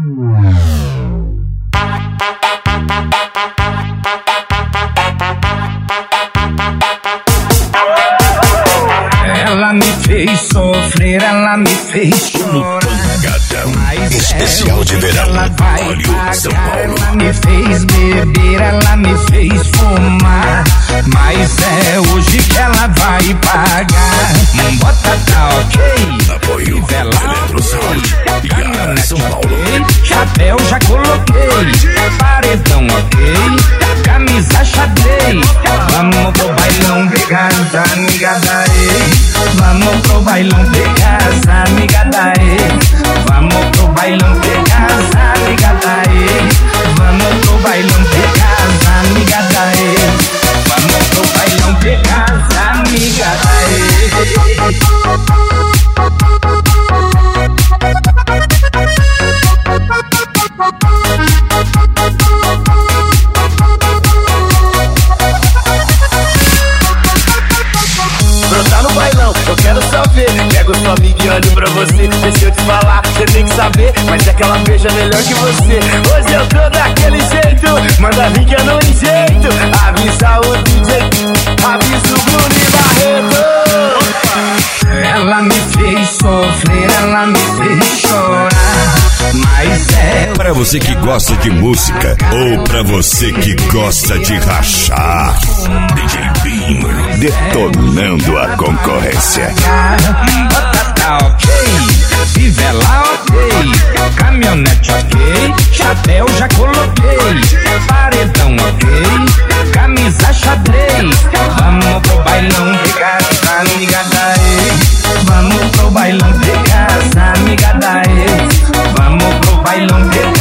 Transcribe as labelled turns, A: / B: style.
A: Ela me fez sofrer, ela me fez chorar.
B: Mas especial de verão, Olho São Paulo.
A: Ela me fez beber, ela me fez fumar. Mas é hoje que ela vai pagar. Bota tá ok,
B: Apoio Eletrosound, Garra São Paulo.
A: Chapéu já coloquei, paredão ok, camisa xadrez. Vamos pro bailão pegar essa amiga daí. Vamos pro bailão pegar essa amiga daí. Vamos pro bailão pegar essa amiga daí. Vamos pro bailão pegar essa amiga daí. Vamos pro bailão pegar essa amiga daí.
C: Brotar no bailão, eu quero saber. Pego sua amiga e olho pra você. Deixa eu te falar, você tem que saber. Mas é que ela beija melhor que você. Hoje eu tô daquele jeito. Manda vir que eu não enjeito. Avisa o DJ, avisa o Bruno e Barreto.
A: Ela me fez sofrer, ela me fez chorar. Mas é
B: Pra você que gosta de música ou pra você que gosta de rachar, DJ Binho detonando a concorrência.
A: Bota tá ok, fivela ok, caminhonete ok, chapéu já coloquei, paredão ok, camisa xadrez. Vamos pro bailão pegar essa amiga daí. Vamos pro bailão pegar essa amiga daí. Vamos pro bailão pegar